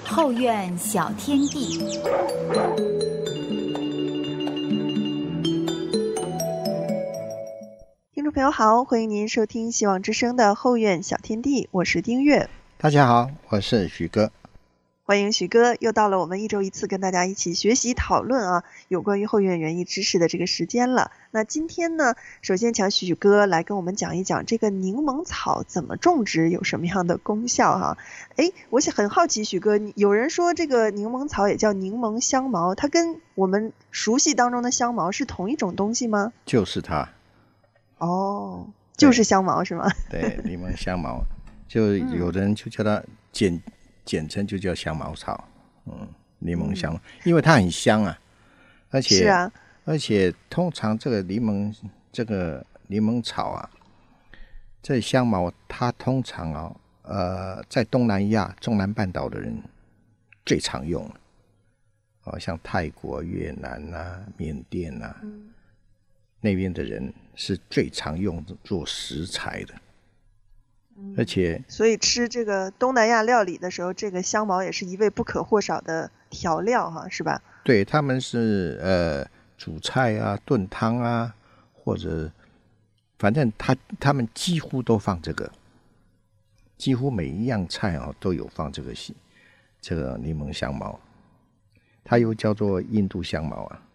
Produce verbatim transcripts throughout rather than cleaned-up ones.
后院小天地。 听众朋友好，欢迎您收听希望之声的后院小天地，我是丁月。 大家好，我是许哥。 欢迎许哥，又到了我们一周一次跟大家一起学习讨论啊有关于后院园艺知识的这个时间了。那今天呢，首先请许哥来跟我们讲一讲这个柠檬草怎么种植，有什么样的功效哈、啊？哎，我想很好奇，许哥，有人说这个柠檬草也叫柠檬香茅，它跟我们熟悉当中的香茅是同一种东西吗？ 就是它。 哦，就是香茅是吗？ 对，柠檬香茅，就有人就叫它简。简称就叫香茅草，嗯，柠檬香、嗯，因为它很香啊，而且是啊， 而且通常这个柠檬这个柠檬草啊，这香茅它通常啊，呃，在东南亚中南半岛的人最常用，哦，像泰国、越南啊、缅甸啊、嗯，那边的人是最常用做食材的。而且， 所以吃这个东南亚料理的时候，这个香茅也是一味不可或少的调料哈，是吧？ 对，他们是呃煮菜啊、炖汤啊，或者反正他他们几乎都放这个，几乎每一样菜啊都有放这个这个柠檬香茅，它又叫做印度香茅啊。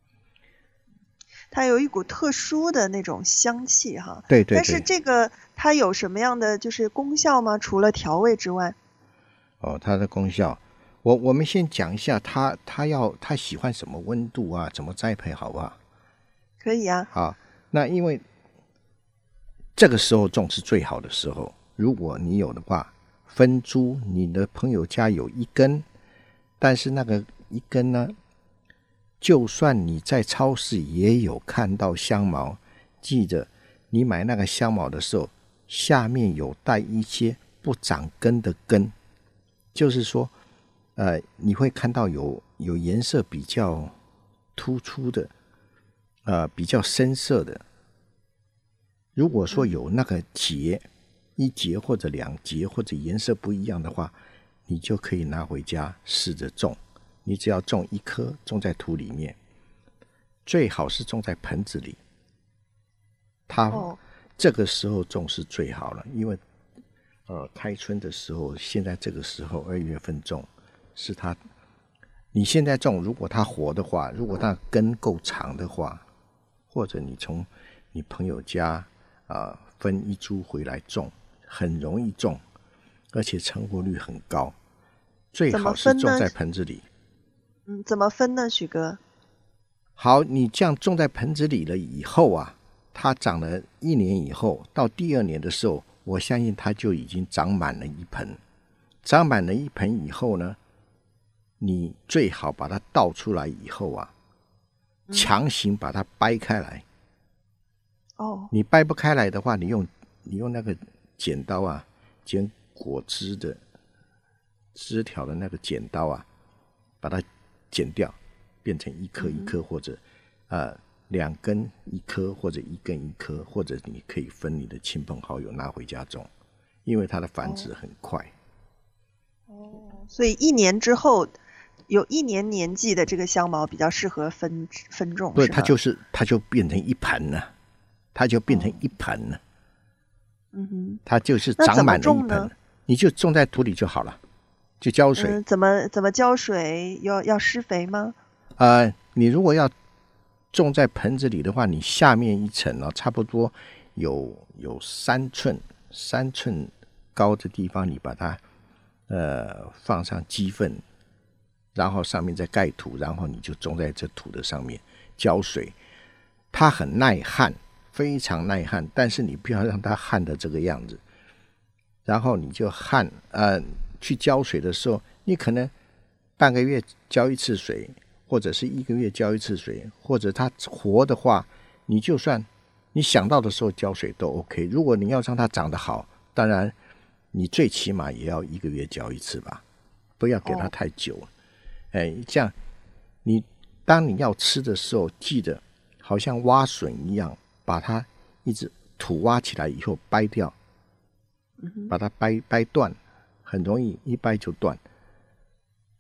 它有一股特殊的那种香气哈， 对对对。 但是这个它有什么样的就是功效吗？除了调味之外？ 哦，它的功效，我我们先讲一下它，它要它喜欢什么温度啊？怎么栽培好不好？ 可以啊。 好，那因为这个时候种是最好的时候，如果你有的话，分株，你的朋友家有一根，但是那个一根呢？就算你在超市也有看到香茅，记着你买那个香茅的时候，下面有带一些不长根的根，就是说，呃，你会看到有有颜色比较突出的，呃，比较深色的。如果说有那个节，一节或者两节或者颜色不一样的话，你就可以拿回家试着种。你只要种一颗，种在土里面，最好是种在盆子里。它、哦、这个时候种是最好了，因为呃开春的时候，现在这个时候二月份种是它。你现在种，如果它活的话，如果它根够长的话，或者你从你朋友家啊、呃、分一株回来种，很容易种，而且成活率很高。最好是种在盆子里。 嗯，怎么分呢，许哥？ 好，你这样种在盆子里了以后啊，它长了一年以后，到第二年的时候，我相信它就已经长满了一盆。长满了一盆以后呢，你最好把它倒出来以后啊，强行把它掰开来。 哦， 你掰不开来的话，你用你用那个剪刀啊，剪果汁的枝条的那个剪刀啊，把它剪掉，变成一颗一颗，或者、嗯、呃两根一颗，或者一根一颗，或者你可以分你的亲朋好友拿回家种，因为它的繁殖很快。 哦，所以一年之后，有一年年纪的这个香茅比较适合分分种。 对，它就是它就变成一盆了，它就变成一盆了。 嗯哼， 它就是长满了一盆，你就种在土里就好了。就浇水、 嗯、怎么怎么浇水？要要施肥吗？ 呃，你如果要种在盆子里的话，你下面一层呢、哦，差不多有有三寸三寸高的地方，你把它呃放上鸡粪，然后上面再盖土，然后你就种在这土的上面浇水。它很耐旱，非常耐旱，但是你不要让它旱的这个样子。然后你就旱呃。去浇水的时候，你可能半个月浇一次水，或者是一个月浇一次水，或者它活的话，你就算你想到的时候浇水都 OK。如果你要让它长得好，当然你最起码也要一个月浇一次吧，不要给它太久。哦、哎，这样你当你要吃的时候，记得好像挖笋一样，把它一直土挖起来以后掰掉，把它掰掰断。很容易一掰就断，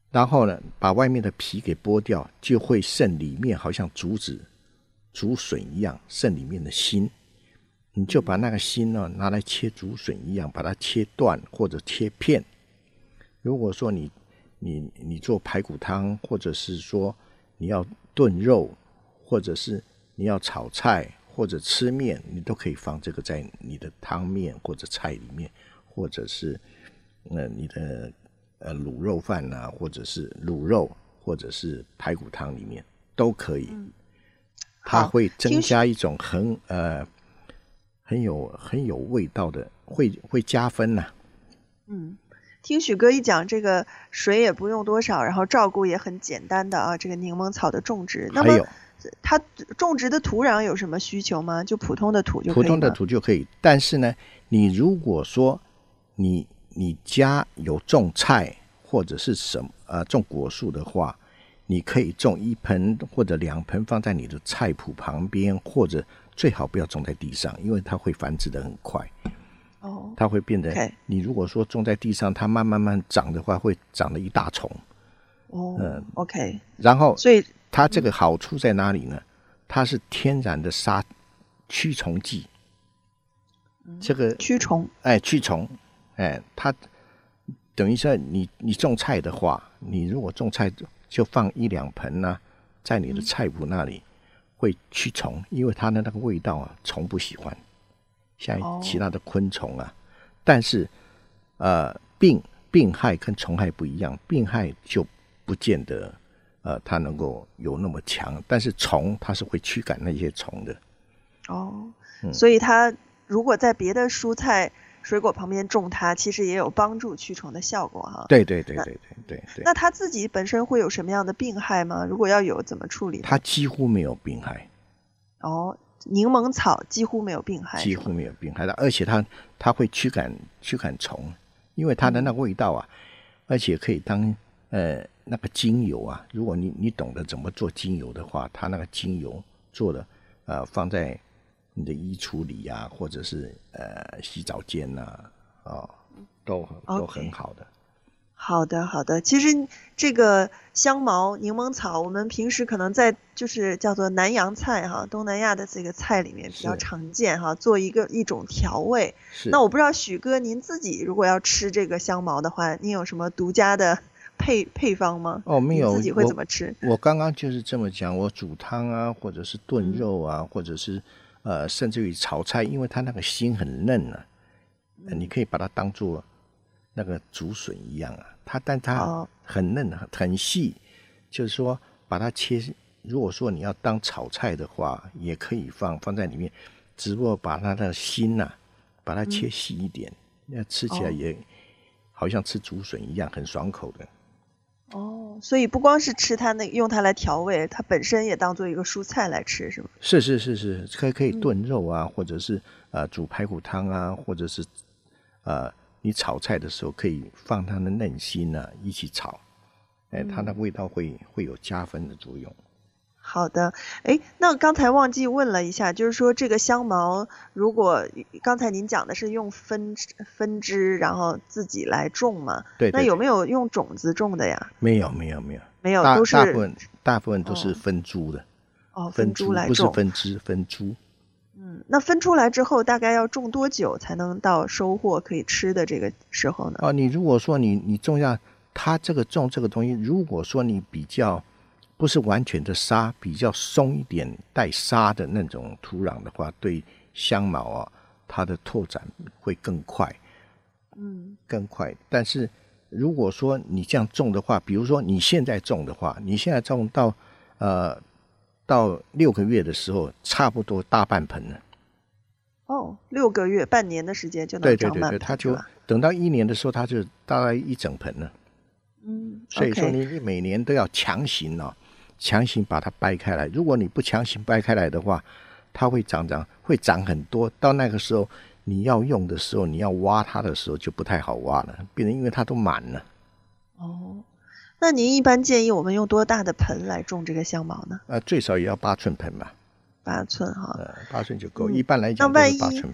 然后呢，把外面的皮给剥掉，就会剩里面好像竹子竹笋一样，剩里面的心。你就把那个心呢拿来切竹笋一样，把它切断或者切片。如果说你你你做排骨汤，或者是说你要炖肉，或者是你要炒菜或者吃面，你都可以放这个在你的汤面或者菜里面，或者是呃你的呃卤肉饭啊，或者是卤肉，或者是排骨汤里面都可以。嗯、它会增加一种很呃很有很有味道的，会会加分呐、啊。 嗯。听许哥一讲，这个水也不用多少，然后照顾也很简单的啊，这个柠檬草的种植。那么它种植的土壤有什么需求吗？就普通的土就可以吗？ 普通的土就可以。但是呢，你如果说你你家有种菜或者是什么呃种果树的话，你可以种一盆或者两盆放在你的菜圃旁边，或者最好不要种在地上，因为它会繁殖得很快。 哦， 它会变得， okay. 你如果说种在地上，它慢慢慢长的话，会长了一大丛。 哦，嗯 ，OK。 然后， 所以它这个好处在哪里呢？它是天然的杀驱虫剂。 嗯、 这个驱虫， 哎，驱虫，哎，它等于说你你种菜的话，你如果种菜就放一两盆呢、啊，在你的菜圃那里、嗯、会驱虫，因为它的那个味道啊，虫不喜欢。像其他的昆虫啊， oh. 但是呃病病害跟虫害不一样，病害就不见得呃它能够有那么强，但是虫它是会驱赶那些虫的。 哦、oh. 嗯，所以它如果在别的蔬菜水果旁边种它，其实也有帮助驱虫的效果哈。 对对对对对对对。 那它自己本身会有什么样的病害吗？如果要有，怎么处理？ 它几乎没有病害。 哦。柠檬草几乎没有病害， 几乎没有病害的，而且它它会驱赶驱赶虫，因为它的那个味道啊，嗯、而且可以当呃那个精油啊，如果你你懂得怎么做精油的话，它那个精油做的呃放在你的衣橱里啊，或者是呃洗澡间呐、啊，哦，都都很好的。Okay. 好的，好的。其实这个香茅、柠檬草，我们平时可能在就是叫做南洋菜哈，东南亚的这个菜里面比较常见哈，做一个一种调味。那我不知道许哥您自己如果要吃这个香茅的话，您有什么独家的配配方吗？ 哦，没有。 你自己会怎么吃？ 我, 我刚刚就是这么讲，我煮汤啊，或者是炖肉啊，嗯、或者是呃，甚至于炒菜，因为它那个心很嫩啊，呃、你可以把它当做那个竹笋一样啊，它但它很嫩、哦、很细，就是说把它切，如果说你要当炒菜的话，也可以放放在里面，只不过把它的心啊，把它切细一点，那、嗯、吃起来也、哦、好像吃竹笋一样，很爽口的。 哦，所以不光是吃它那用它来调味，它本身也当做一个蔬菜来吃，是吗？ 是是是是，可以可以炖肉啊，嗯、或者是呃煮排骨汤啊，或者是呃。你炒菜的时候可以放它的嫩心啊一起炒，哎，它的味道会会有加分的作用。 好的，哎，那刚才忘记问了一下，就是说这个香茅，如果刚才您讲的是用分分支，然后自己来种嘛？ 对, 对, 对。 那有没有用种子种的呀？ 没有，没有，没有， 没有，都是大部分大部分都是分株的。 哦，分株来种， 不是分支，分株。 嗯，那分出来之后大概要种多久才能到收获可以吃的这个时候呢？ 哦，你如果说你你种下它这个种这个东西，如果说你比较不是完全的沙，比较松一点带沙的那种土壤的话，对香茅啊，它的拓展会更快， 嗯， 更快。但是如果说你这样种的话，比如说你现在种的话，你现在种到呃。到六个月的时候，差不多大半盆了。 哦，六个月、半年的时间就能长满盆。 对对对对，它就等到一年的时候，它就大概一整盆了。 嗯， 所以说你你每年都要强行哦，强行把它掰开来。如果你不强行掰开来的话，它会长长会长很多。到那个时候你要用的时候，你要挖它的时候就不太好挖了，变成因为它都满了。 哦。那您一般建议我们用多大的盆来种这个香茅呢？ 呃，最少也要八寸盆吧。 八寸哈， 呃，八寸就够、嗯。一般来讲都是八寸盆。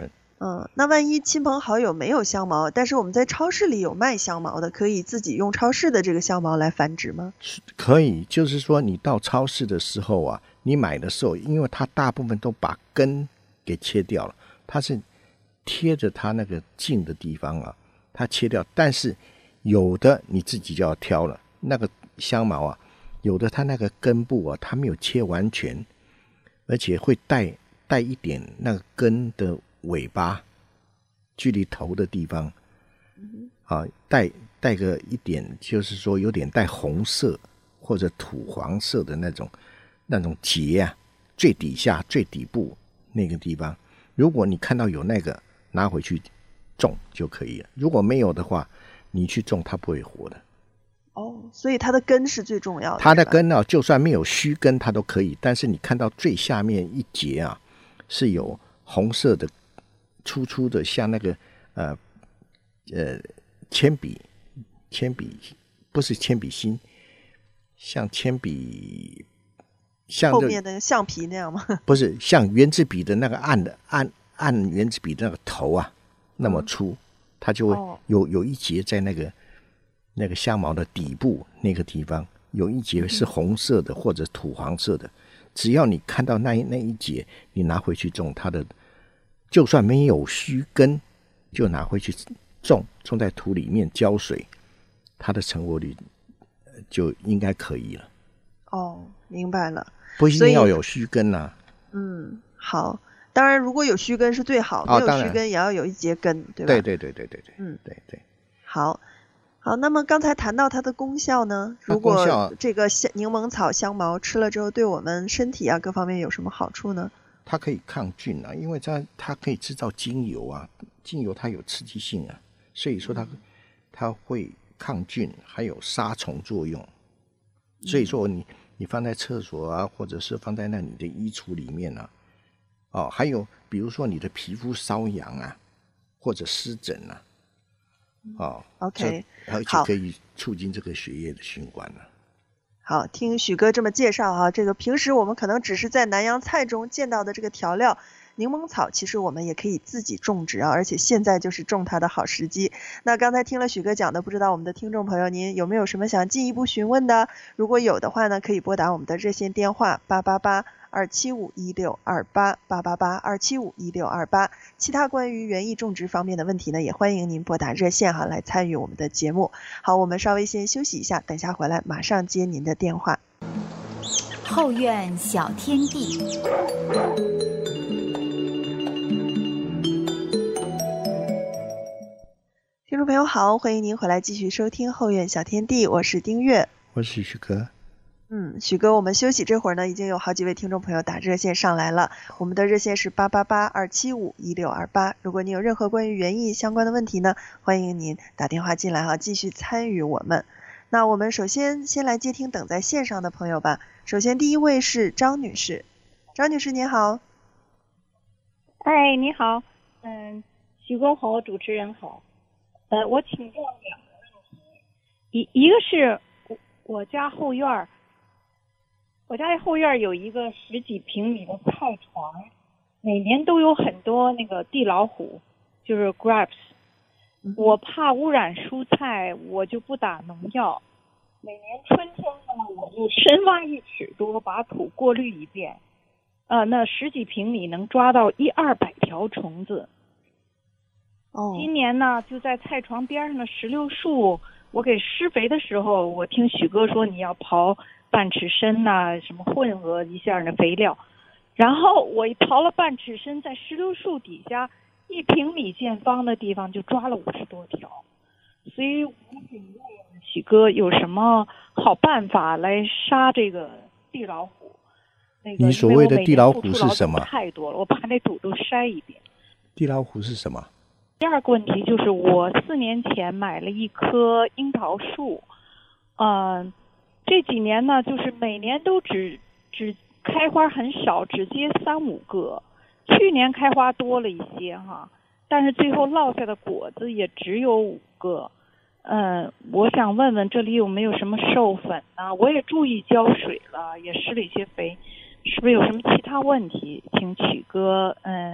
嗯，那万一亲朋好友没有香茅，但是我们在超市里有卖香茅的，可以自己用超市的这个香茅来繁殖吗？ 可以，就是说你到超市的时候啊，你买的时候，因为它大部分都把根给切掉了，它是贴着它那个茎的地方啊，它切掉，但是有的你自己就要挑了，那个香茅啊，有的它那个根部啊，它没有切完全，而且会带带一点那个根的尾巴，距离头的地方，啊，带带个一点，就是说有点带红色或者土黄色的那种那种节啊，最底下最底部那个地方，如果你看到有那个，拿回去种就可以了。如果没有的话，你去种它不会活的。 哦，所以它的根是最重要的。 它的根呢、啊，就算没有须根，它都可以。但是你看到最下面一节啊，是有红色的、粗粗的，像那个呃呃铅笔，铅笔不是铅笔芯，像铅笔，像后面的橡皮那样吗？ 不是，像圆珠笔的那个按的按按圆珠笔的那个头啊，那么粗，嗯、它就会有有一节在那个。那个香茅的底部那个地方有一节是红色的或者土黄色的，只要你看到那一那一节，你拿回去种它的，就算没有须根，就拿回去种，种在土里面浇水，它的成活率就应该可以了。 哦，明白了， 不一定要有须根啊。 嗯，好，当然如果有须根是最好， 哦、 没有须根也要有一节根，对吧？ 对对对对对对， 嗯， 对对。 好。好，那么刚才谈到它的功效呢？如果这个柠檬草香茅吃了之后，对我们身体啊各方面有什么好处呢？ 它可以抗菌啊，因为它它可以制造精油啊，精油它有刺激性啊，所以说它它会抗菌，还有杀虫作用。所以说你你放在厕所啊，或者是放在那你的衣橱里面啊，哦，还有比如说你的皮肤瘙痒啊，或者湿疹啊。哦 ，OK， 而且可以促进这个血液的循环呢。 好，听许哥这么介绍啊，这个平时我们可能只是在南洋菜中见到的这个调料柠檬草，其实我们也可以自己种植啊，而且现在就是种它的好时机。那刚才听了许哥讲的，不知道我们的听众朋友您有没有什么想进一步询问的？如果有的话呢，可以拨打我们的热线电话八八八二七五一六二八八八八二七五一六二八。其他关于园艺种植方面的问题呢，也欢迎您拨打热线哈来参与我们的节目。好，我们稍微先休息一下，等下回来马上接您的电话。 后院小天地。 听众朋友好，欢迎您回来继续收听后院小天地，我是丁月， 我是许哥。 嗯，许哥，我们休息这会儿呢，已经有好几位听众朋友打热线上来了。我们的热线是八八八二七五一六二八。如果您有任何关于园艺相关的问题呢，欢迎您打电话进来哈，继续参与我们。那我们首先先来接听等在线上的朋友吧。首先第一位是张女士，张女士您好。 哎，你好，嗯，许哥好，主持人好。呃，我请教两个问题，一一个是我我家后院，我家后院有一个十几平米的菜床，每年都有很多那个地老虎，就是 grapes。我怕污染蔬菜，我就不打农药。每年春天呢，我就深挖一尺多，把土过滤一遍。呃，那十几平米能抓到一二百条虫子。 哦， 今年呢，就在菜床边上的石榴树，我给施肥的时候，我听许哥说你要刨半尺深呐、啊，什么混合一下那肥料，然后我一刨了半尺深，在石榴树底下一平米见方的地方就抓了五十多条，所以我想问许哥有什么好办法来杀这个地老虎？那个、 你所谓的地老虎是什么？ 太多了，我把那土都筛一遍。 地老虎是什么？ 第二个问题就是我四年前买了一棵樱桃树，嗯、呃，这几年呢，就是每年都只只开花很少，只结三五个。去年开花多了一些哈，但是最后落下的果子也只有五个。嗯、呃，我想问问这里有没有什么授粉呢？我也注意浇水了，也施了一些肥，是不是有什么其他问题？请曲哥嗯、呃、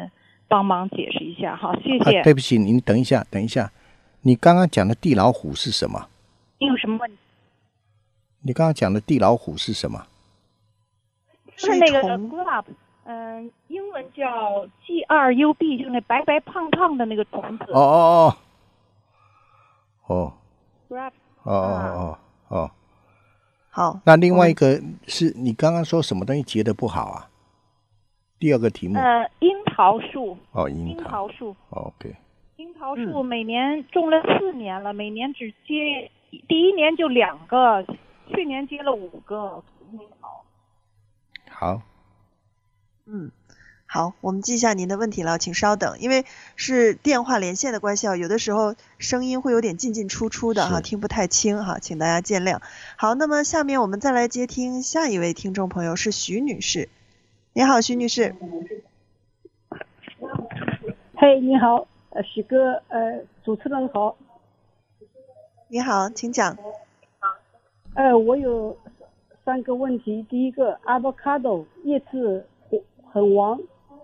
帮忙解释一下。好，谢谢。 啊、对不起，您等一下，等一下，你刚刚讲的地老虎是什么？ 你有什么问题？ 你刚刚讲的地老虎是什么？ 是那个 grub， 嗯、呃，英文叫 G R U B， 就是那白白胖胖的那个虫子。 哦哦哦，哦 grub， 哦哦哦哦， 好。 那另外一个是你刚刚说什么东西结得不好啊？第二个题目。 呃，樱桃树。 哦，樱桃。樱桃树。 哦 OK。 樱桃树每年种了四年了，嗯、每年只结，第一年就两个，去年结了五个樱桃。 好。 嗯，好，我们记一下您的问题了，请稍等，因为是电话连线的关系，有的时候声音会有点进进出出的哈，听不太清哈，请大家见谅。好，那么下面我们再来接听下一位听众朋友，是徐女士。你好，徐女士。 嘿，你好，呃，许哥，呃，主持人好。 你好，请讲。 呃，我有三个问题。第一个 ，avocado 叶子很黄。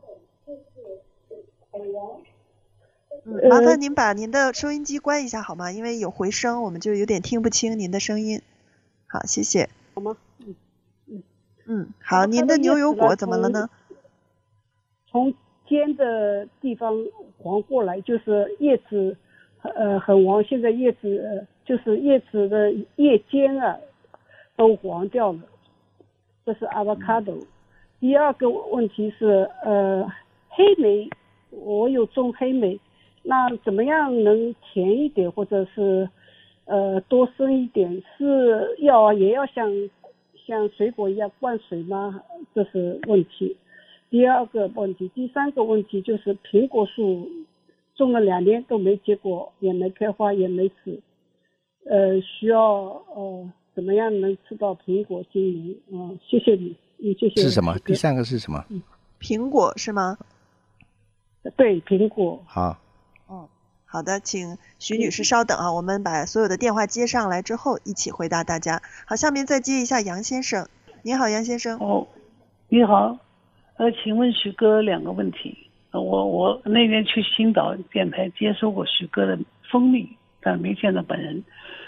嗯，麻烦您把您的收音机关一下好吗？因为有回声，我们就有点听不清您的声音。好，谢谢。 好吗？嗯嗯嗯，好，您的牛油果怎么了呢？ 从尖的地方黄过来，就是叶子呃很黄，现在叶子、呃、就是叶子的叶尖啊都黄掉了，这是 avocado。嗯、第二个问题是呃黑莓，我有种黑莓，那怎么样能甜一点，或者是呃多生一点？是要也要像像水果一样灌水吗？这是问题。第二个问题，第三个问题就是苹果树种了两年都没结果，也没开花，也没死，呃，需要呃怎么样能吃到苹果今年？嗯、呃，谢谢你，嗯，谢谢。 是什么？第三个是什么？ 嗯、 苹果是吗？ 对，苹果。 好。 哦，好的，请徐女士稍等啊，我们把所有的电话接上来之后，一起回答大家。好，下面再接一下杨先生。你好，杨先生。 哦，你好。呃，请问许哥两个问题。呃、我我那天去青岛电台接收过许哥的蜂蜜，但没见到本人。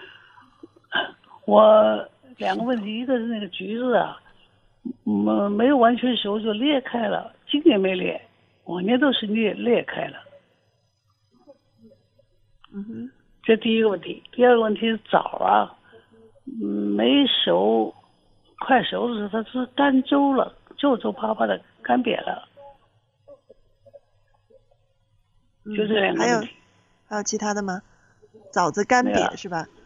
我两个问题，一个是那个橘子啊，嗯，没有完全熟就裂开了，今年没裂，往年都是裂裂开了。 嗯哼， 这第一个问题。第二个问题是枣啊，嗯，没熟，快熟的时候它是干皱了，皱皱巴巴的。干瘪了，就这两个问题。 还有还有其他的吗？枣子干瘪是吧？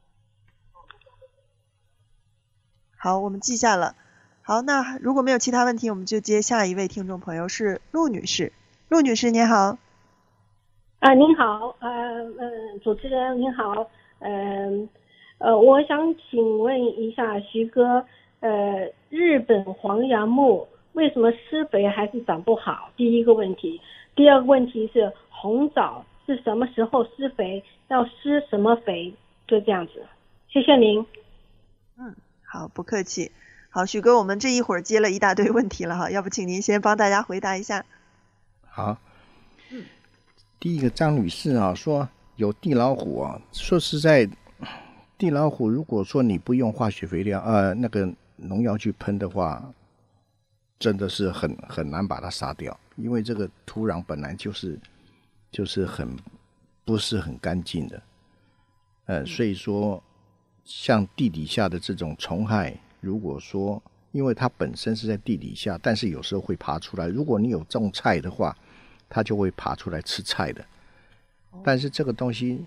好，我们记下了。好，那如果没有其他问题，我们就接下一位听众朋友，是陆女士。陆女士您好。 啊，您好，呃呃，主持人您好，嗯 呃, 呃，我想请问一下徐哥，呃，日本黄杨木为什么施肥还是长不好？第一个问题。第二个问题是红枣是什么时候施肥，要施什么肥？就这样子，谢谢您。 嗯，好，不客气。好，许哥，我们这一会儿接了一大堆问题了哈，要不请您先帮大家回答一下。 好，嗯，第一个张女士啊说有地老虎啊，说实在，地老虎如果说你不用化学肥料呃那个农药去喷的话，真的是很很难把它杀掉，因为这个土壤本来就是就是很不是很干净的，呃，所以说像地底下的这种虫害，如果说因为它本身是在地底下，但是有时候会爬出来，如果你有种菜的话，它就会爬出来吃菜的。但是这个东西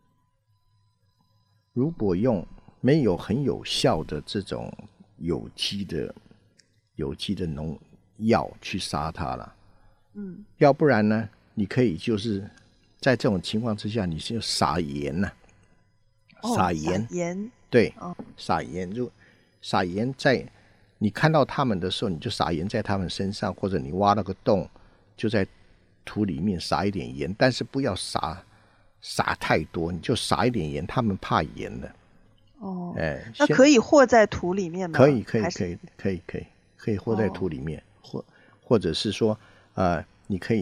如果用没有很有效的这种有机的有机的农药去杀它了， 嗯，要不然呢，你可以就是在这种情况之下，你是撒盐呢、啊哦，撒盐， 撒盐， 对，哦、撒盐就撒盐在你看到它们的时候，你就撒盐在它们身上，或者你挖了个洞，就在土里面撒一点盐，但是不要撒撒太多，你就撒一点盐，它们怕盐的。 哦，哎，那可以和在土里面吗？ 可以，可以，可以，可以，可以，可以和在土里面，或、哦、或者是说，呃，你可以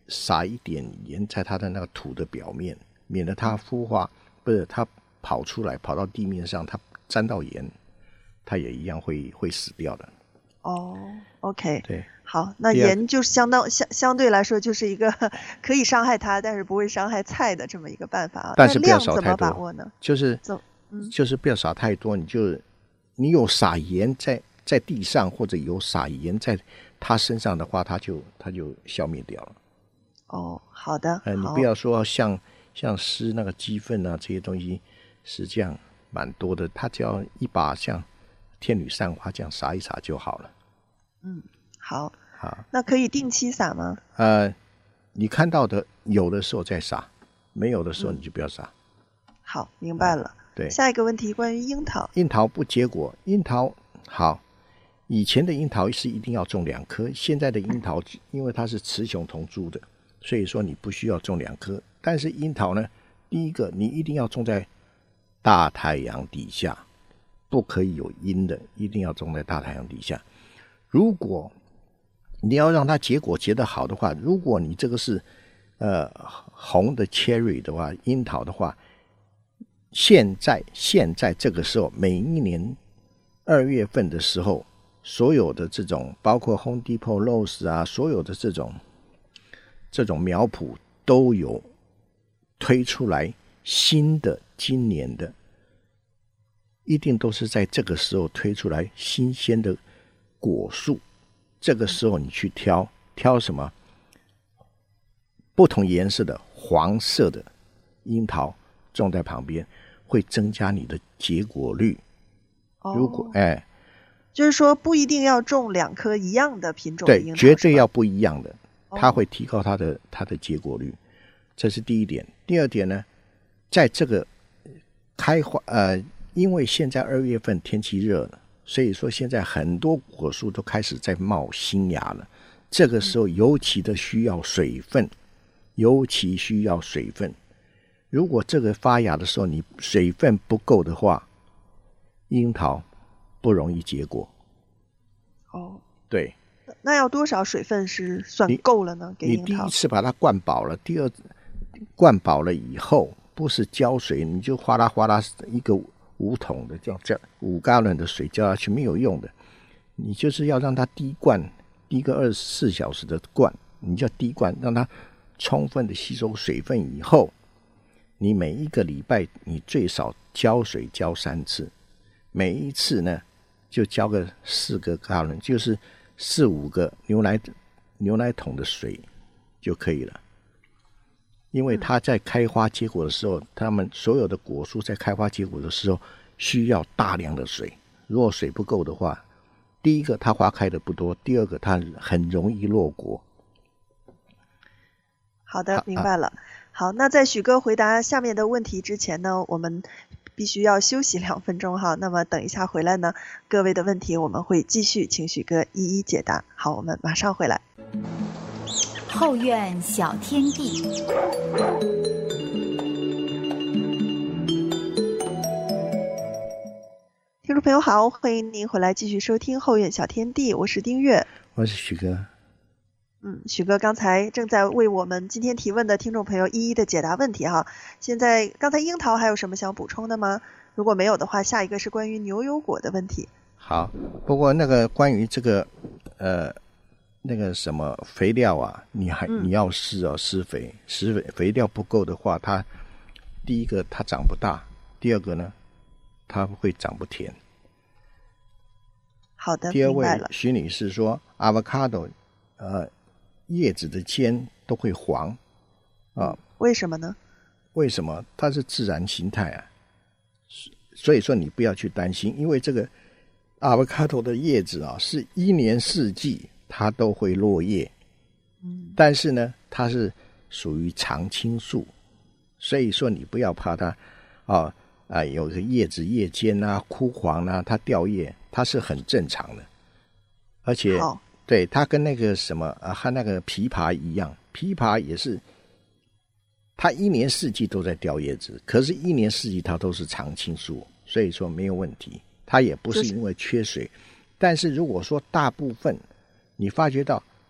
撒一点盐在它的那个土的表面，免得它孵化，不是它跑出来跑到地面上，它沾到盐，它也一样会会死掉的。 哦 ，OK， 对， 好，那盐就相当相相对来说就是一个可以伤害它，但是不会伤害菜的这么一个办法啊。 但是不要少量怎么太多， 把握呢？ 就是、 嗯、 就是不要撒太多，你就你有撒盐在在地上，或者有撒盐在它身上的话，它就它就消灭掉了。 哦，好的， 呃，你不要说像像施那个鸡粪啊这些东西，实际上蛮多的，它只要一把像天女散花这样撒一撒就好了。 嗯，好， 好， 那可以定期撒吗？ 呃，你看到的有的时候再撒，没有的时候你就不要撒。 嗯、好，明白了、嗯。 对， 下一个问题关于樱桃。 樱桃不结果，樱桃好，以前的樱桃是一定要种两颗，现在的樱桃因为它是雌雄同株的，所以说你不需要种两颗。但是樱桃呢，第一个你一定要种在大太阳底下，不可以有阴的，一定要种在大太阳底下。如果你要让它结果结得好的话，如果你这个是呃红的 cherry 的话，樱桃的话，现在现在这个时候，每一年二月份的时候，所有的这种包括 Home Depot、Lowe's 啊，所有的这种这种苗圃都有推出来新的，今年的一定都是在这个时候推出来新鲜的果树。这个时候你去挑挑什么？不同颜色的黄色的樱桃种在旁边，会增加你的结果率。 哦、 如果哎， 就是说不一定要种两颗一样的品种的樱对， 桃， 绝对要不一样的，它哦、 会提高它的它的结果率。这是第一点。第二点呢，在这个开花呃，因为现在二月份天气热了，所以说现在很多果树都开始在冒新芽了。这个时候尤其的需要水分，尤其需要水分。如果这个发芽的时候你水分不够的话，樱桃不容易结果。 哦， 对。 那要多少水分是算够了呢？给樱桃。 你第一次把它灌饱了，第二灌饱了以后，不是浇水，你就哗啦哗啦一个五桶的这样这样五加仑的水浇下去没有用的。你就是要让它滴灌，滴个二十四小时的灌，你就要滴灌，让它充分的吸收水分以后，你每一个礼拜你最少浇水浇三次，每一次呢就浇个四个加仑，就是四五个牛奶牛奶桶的水就可以了。因为它在开花结果的时候，它们所有的果树在开花结果的时候需要大量的水，如果水不够的话，第一个它花开的不多，第二个它很容易落果。 好的，明白了。好，那在许哥回答下面的问题之前呢，我们必须要休息两分钟哈。那么等一下回来呢，各位的问题我们会继续请许哥一一解答。好，我们马上回来。 后院小天地， 听众朋友好，欢迎您回来继续收听后院小天地，我是丁月， 我是许哥。 嗯，许哥刚才正在为我们今天提问的听众朋友一一的解答问题哈。现在刚才樱桃还有什么想补充的吗？如果没有的话，下一个是关于牛油果的问题。 好，不过那个关于这个呃那个什么肥料啊，你还、嗯、你要施哦施肥，施肥肥料不够的话，它第一个它长不大，第二个呢它会长不甜。 好的， 第二位明白了。 徐女士说 avocado 呃叶子的尖都会黄啊、呃， 为什么呢？ 为什么？它是自然形态啊，所以说你不要去担心，因为这个 avocado 的叶子啊，是一年四季它都会落叶，嗯，但是呢，它是属于常青树，所以说你不要怕它啊啊有个叶子叶尖啊枯黄啊，它掉叶，它是很正常的，而且。对，它跟那个什么啊，和那个枇杷一样，枇杷也是，它一年四季都在掉叶子，可是一年四季它都是常青树，所以说没有问题，它也不是因为缺水。就是、但是如果说大部分你发觉到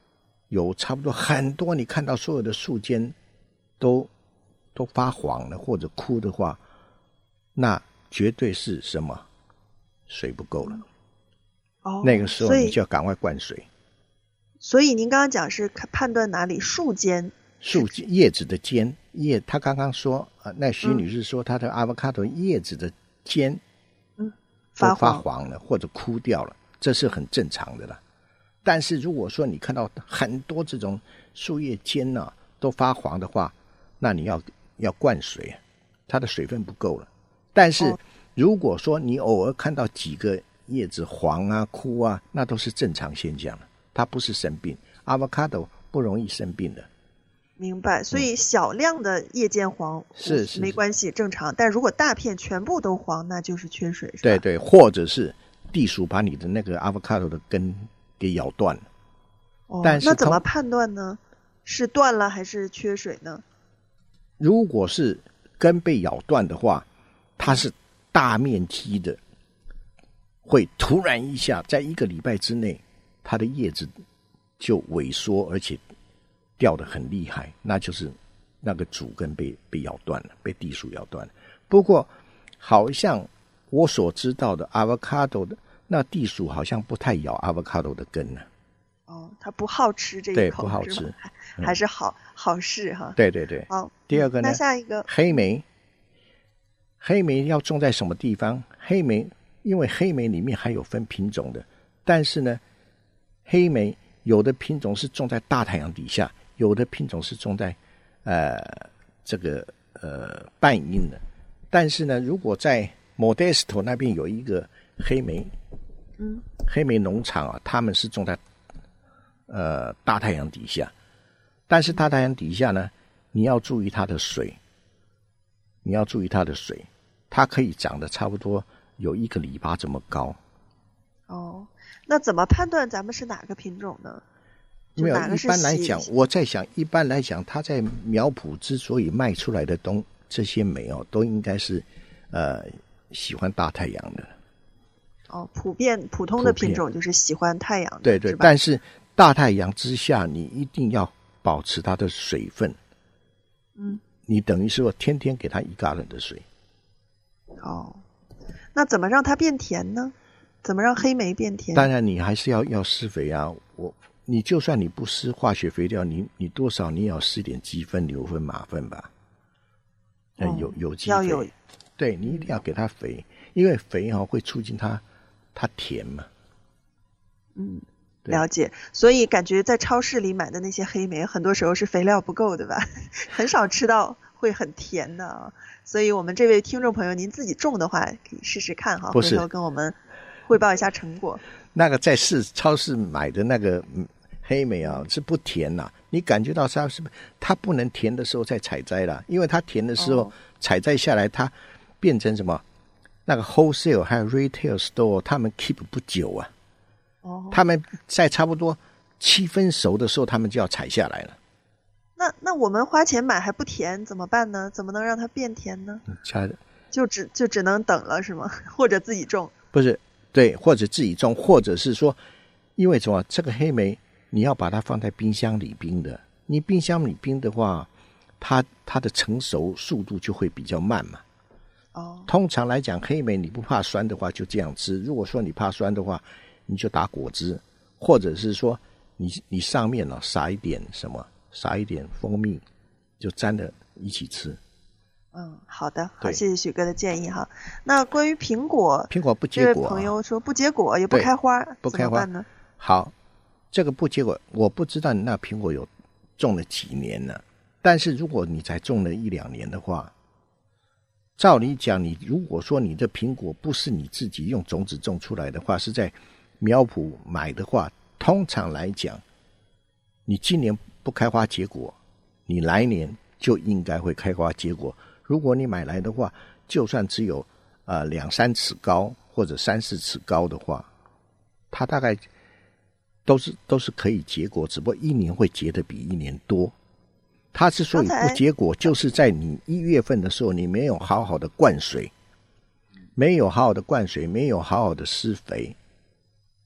有差不多很多，你看到所有的树尖都都发黄了或者枯的话，那绝对是什么？水不够了。 哦， 那个时候你就要赶快灌水。 所以您刚刚讲是判断哪里树尖？ 树叶子的尖，叶他刚刚说，呃，那徐女士说她的 avocado 叶子的尖， 嗯， 发发黄了或者枯掉了，这是很正常的了。但是如果说你看到很多这种树叶尖呢、啊、都发黄的话，那你要要灌水，它的水分不够了。但是如果说你偶尔看到几个叶子黄啊枯啊，那都是正常现象了，它不是生病。avocado 不容易生病的。 明白，所以小量的叶尖黄是是没关系，正常。但如果大片全部都黄，那就是缺水，是吧？ 对对，或者是地鼠把你的那个 avocado 的根给咬断了。 哦， 但是那怎么判断呢？是断了还是缺水呢？ 如果是根被咬断的话，它是大面积的，会突然一下，在一个礼拜之内，它的叶子就萎缩，而且掉得很厉害，那就是那个主根被被咬断了，被地鼠咬断了。不过好像我所知道的 avocado 的那地鼠好像不太咬 avocado 的根呢。 哦，它不好吃这一口， 对，不好吃， 还, 还是好、嗯、好事哈。 对对对。 好， 第二个呢？ 那下一个黑莓，黑莓要种在什么地方？黑莓因为黑莓里面还有分品种的，但是呢，黑莓有的品种是种在大太阳底下。有的品种是种在呃这个呃半阴的，但是呢，如果在 Modesto 那边有一个黑莓， 嗯， 黑莓农场啊，他们是种在呃大太阳底下，但是大太阳底下呢，你要注意它的水，你要注意它的水，它可以长得差不多有一个篱笆这么高。 哦，那怎么判断咱们是哪个品种呢？ 没有，一般来讲，我在想，一般来讲，它在苗圃之所以卖出来的东这些莓哦，都应该是呃喜欢大太阳的。 哦，普遍普通的品种就是喜欢太阳的， 对对。但是大太阳之下，你一定要保持它的水分。 嗯。 你等于说天天给它一加仑的水。 哦，那怎么让它变甜呢？怎么让黑莓变甜？ 当然，你还是要要施肥啊，我。你就算你不施化学肥料，你你多少你也要施点鸡粪、牛粪、马粪吧？ 哦、 有有机肥， 要有， 对你一定要给它肥，因为肥哈、哦、会促进它它甜嘛。 嗯，了解。所以感觉在超市里买的那些黑莓，很多时候是肥料不够，对吧？很少吃到会很甜的啊。所以我们这位听众朋友，您自己种的话，可以试试看哈，回头跟我们汇报一下成果。 那个在市超市买的那个黑莓啊是不甜呐、啊，你感觉到它是它不能甜的时候再采摘了，因为它甜的时候、哦、采摘下来，它变成什么？那个 wholesale 还有 retail store 他们 keep 不久啊，哦，他们在差不多七分熟的时候，他们就要采下来了。 那那我们花钱买还不甜怎么办呢？怎么能让它变甜呢？ 嗯、 就只就只能等了是吗？或者自己种？ 不是。对，或者自己种，或者是说，因为什么？这个黑莓你要把它放在冰箱里冰的，你冰箱里冰的话，它它的成熟速度就会比较慢嘛。 哦。 通常来讲，黑莓你不怕酸的话，就这样吃；如果说你怕酸的话，你就打果汁，或者是说你你上面呢、哦、撒一点什么，撒一点蜂蜜，就沾着一起吃。 嗯，好的，好，谢谢许哥的建议哈。那关于苹果， 苹果不结果、啊， 这位朋友说不结果也不开花， 不开花怎么办呢？ 好，这个不结果，我不知道你那苹果有种了几年了，但是如果你才种了一两年的话，照理讲，你如果说你的苹果不是你自己用种子种出来的话，是在苗圃买的话，通常来讲，你今年不开花结果，你来年就应该会开花结果。如果你买来的话，就算只有呃两三尺高或者三四尺高的话，它大概都是都是可以结果，只不过一年会结的比一年多。它之所以不结果，就是在你一月份的时候，你没有好好的灌水，没有好好的灌水，没有好好的施肥。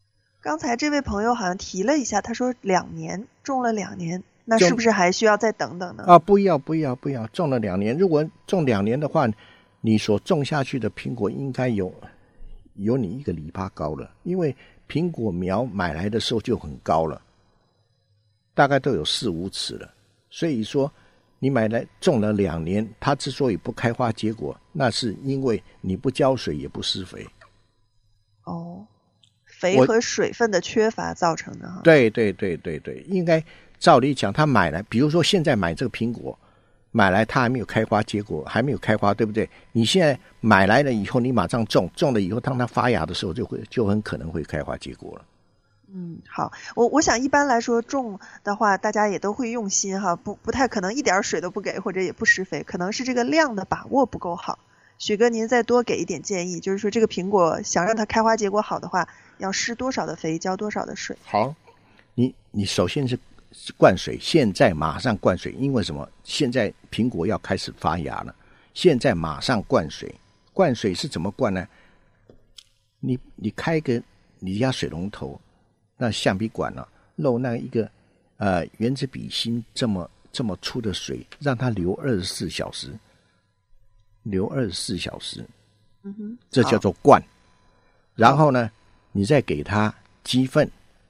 刚才这位朋友好像提了一下，他说两年种了两年，那是不是还需要再等等呢？ 啊，不要不要不要，种了两年，如果种两年的话，你所种下去的苹果应该有有你一个篱笆高了，因为苹果苗买来的时候就很高了，大概都有四五尺了，所以说你买来种了两年，它之所以不开花结果，那是因为你不浇水也不施肥。 哦，肥和水分的缺乏造成的哈。 对对对对对，应该照理讲，他买来，比如说现在买这个苹果，买来它还没有开花结果，还没有开花，对不对？你现在买来了以后，你马上种，种了以后，当它发芽的时候，就会就很可能会开花结果了。 嗯，好，我我想一般来说种的话，大家也都会用心哈，不不太可能一点水都不给，或者也不施肥，可能是这个量的把握不够好。许哥，您再多给一点建议，就是说这个苹果想让它开花结果好的话，要施多少的肥，浇多少的水？ 好，你你首先是灌水，现在马上灌水，因为什么？现在苹果要开始发芽了，现在马上灌水。灌水是怎么灌呢？你你开个你家水龙头，那橡皮管啊，漏那一个呃原子笔芯这么这么粗的水，让它流二十四小时。流二十四小时， 嗯哼， 这叫做灌。然后呢，你再给它鸡粪。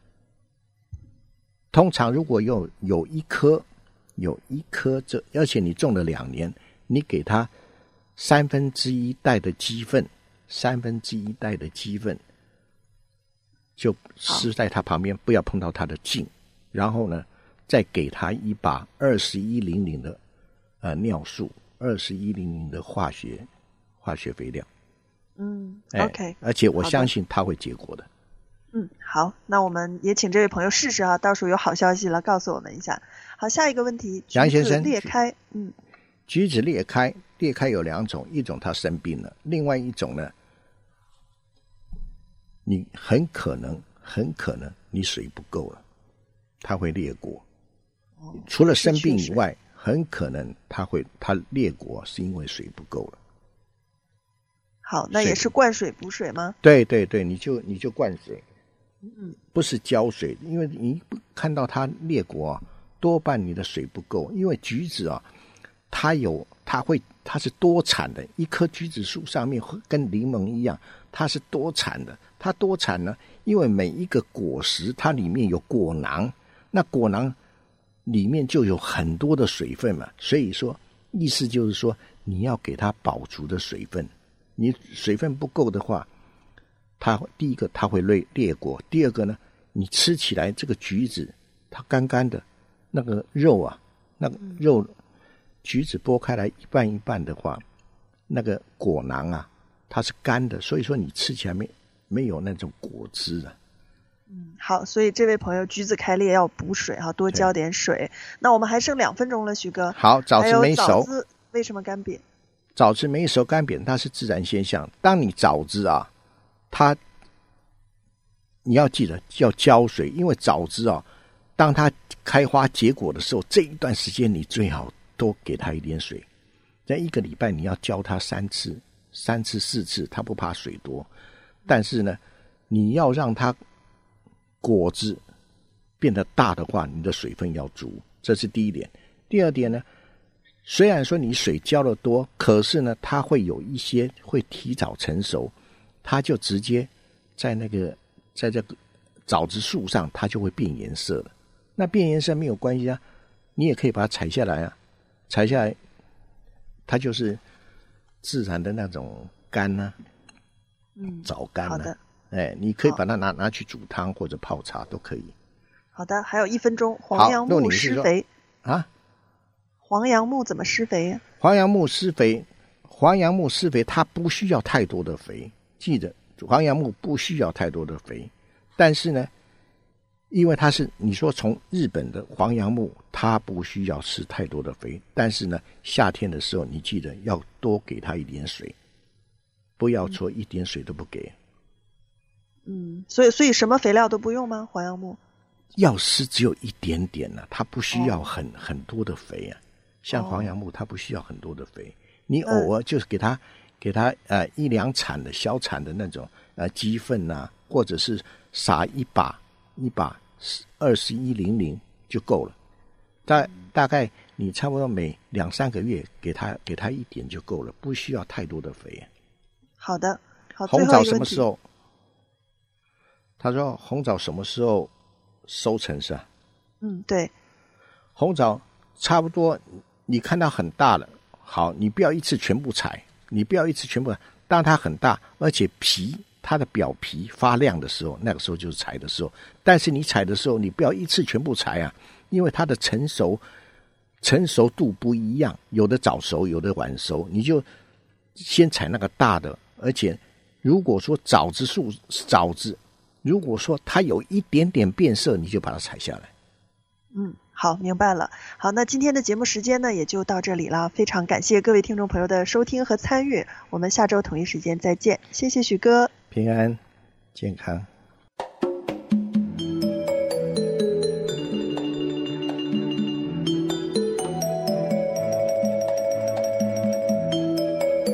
通常如果有有一颗，有一颗这，而且你种了两年，你给它三分之一袋的鸡粪，三分之一袋的鸡粪，就施在它旁边，不要碰到它的茎。然后呢，再给它一把二十一零零的呃尿素。二十一零零的化学化学肥料， 嗯 ，OK，哎，而且我相信它会结果的。 嗯，好，那我们也请这位朋友试试啊，到时候有好消息了告诉我们一下。好，下一个问题， 杨先生， 橘子裂开，嗯， 橘子裂开，裂开有两种，一种它生病了，另外一种呢，你很可能很可能你水不够了，它会裂果。哦，除了生病以外。很可能它会它裂果是因为水不够了。 好，那也是灌水补水吗？ 对对对，你就你就灌水， 嗯， 不是浇水，因为你看到它裂果啊，多半你的水不够，因为橘子啊，它有它会它是多产的，一棵橘子树上面跟柠檬一样，它是多产的。它多产呢，因为每一个果实它里面有果囊，那果囊里面就有很多的水分嘛，所以说意思就是说你要给它饱足的水分，你水分不够的话，它第一个它会裂裂果，第二个呢，你吃起来这个橘子它干干的，那个肉啊，那个肉橘子剥开来一半一半的话，那个果囊啊它是干的，所以说你吃起来没没有那种果汁啊。 嗯，好，所以这位朋友橘子开裂要补水哈，多浇点水。那我们还剩两分钟了，徐哥。 好，枣子没熟。 还有枣子为什么干瘪？ 枣子没熟干扁，它是自然现象。当你枣子啊，它你要记得要浇水，因为枣子啊，当它开花结果的时候，这一段时间你最好多给它一点水。在一个礼拜你要浇它三次、三次、四次，它不怕水多。但是呢，你要让它果子变得大的话，你的水分要足，这是第一点。第二点呢，虽然说你水浇得多，可是呢，它会有一些会提早成熟，它就直接在那个在这个枣子树上，它就会变颜色了。那变颜色没有关系啊，你也可以把它采下来啊，采下来，它就是自然的那种干啊， 嗯， 枣干啊。 好的。 哎，你可以把它拿拿去煮汤或者泡茶都可以。 好的，还有一分钟，黄杨木施肥啊？ 黄杨木怎么施肥呀？ 黄杨木施肥，黄杨木施肥，它不需要太多的肥。记得，黄杨木不需要太多的肥，但是呢，因为它是你说从日本的黄杨木，它不需要施太多的肥，但是呢，夏天的时候你记得要多给它一点水，不要说一点水都不给。 嗯，所以所以什么肥料都不用吗？黄杨木要施只有一点点呢、啊，它不需要很、哦、很多的肥啊。像黄杨木，它不需要很多的肥，你偶尔就是给它、嗯、给它呃一两铲的小铲的那种呃鸡粪啊，或者是撒一把一把二十一零零就够了。大大概你差不多每两三个月给它给它一点就够了，不需要太多的肥。 好的，好。 红枣什么时候？他说红枣什么时候收成是吧？ 嗯，对。 红枣差不多，你看它很大了，好，你不要一次全部采，你不要一次全部采。当它很大，而且皮它的表皮发亮的时候，那个时候就是采的时候。但是你采的时候，你不要一次全部采啊，因为它的成熟成熟度不一样，有的早熟，有的晚熟，你就先采那个大的。而且如果说枣子树枣子，如果说它有一点点变色，你就把它采下来。 嗯，好，明白了。好，那今天的节目时间呢也就到这里了，非常感谢各位听众朋友的收听和参与，我们下周同一时间再见，谢谢许哥， 平安健康。